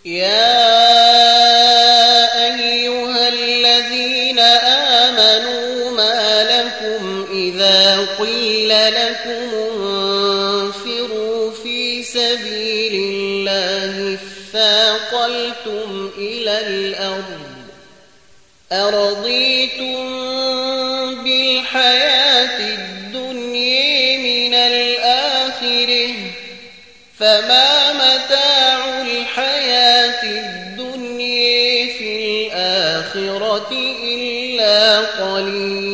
يا أيها الذين آمنوا ما لكم إذا قيل لكم انفروا في سبيل الله اثاقلتم إلى الأرض أرضيتم بالحياة الدنيا من الآخرة فما متاع الحياة الدنيا في الآخرة إلا قليل